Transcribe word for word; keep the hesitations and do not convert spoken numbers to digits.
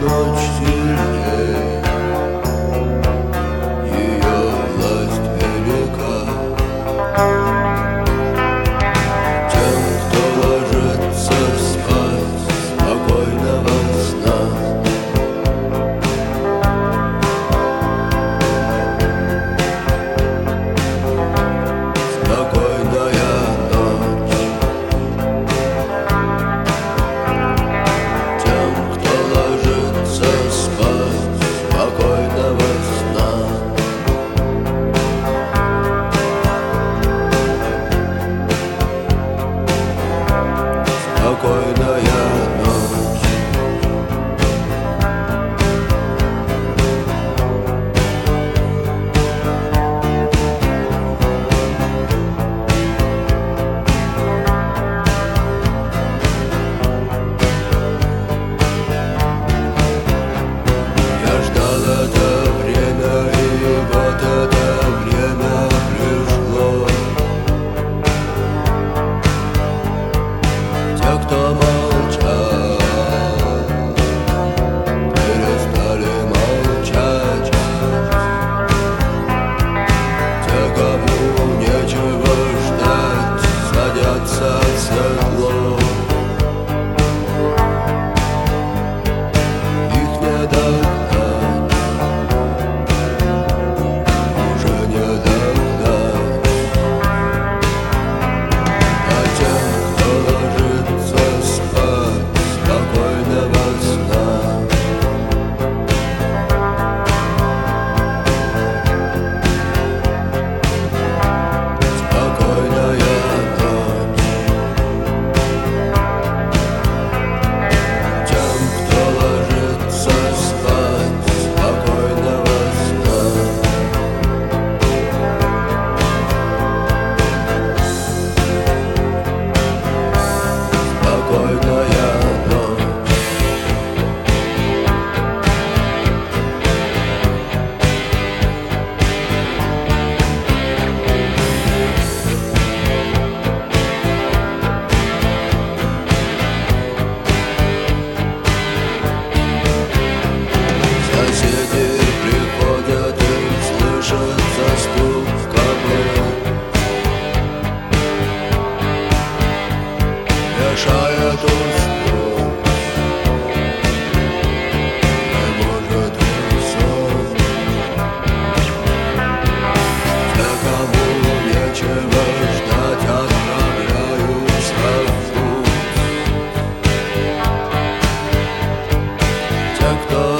ночь сильней, ее власть велика. Тем, кто ложится спать, спокойного сна. Спокойная ночь. Тем, кто ложится спать, спокойного сна. Спокойная ночь. Я ждал это время, и вот это время пришло. Те, кто молчал, перестали молчать. Те, кому нечего ждать, садятся в седло. Их не догнать, уже не догнать. А тем, кто ложится спать, спокойного сна. Спокойная ночь. Тем, кто ложится спать, спокойного сна. Спокойная ночь. Соседи приходят и слышится стук копыт, мешает уснуть. Не может и сон. Те, кому нечего ждать, отправляются в путь. Те, кто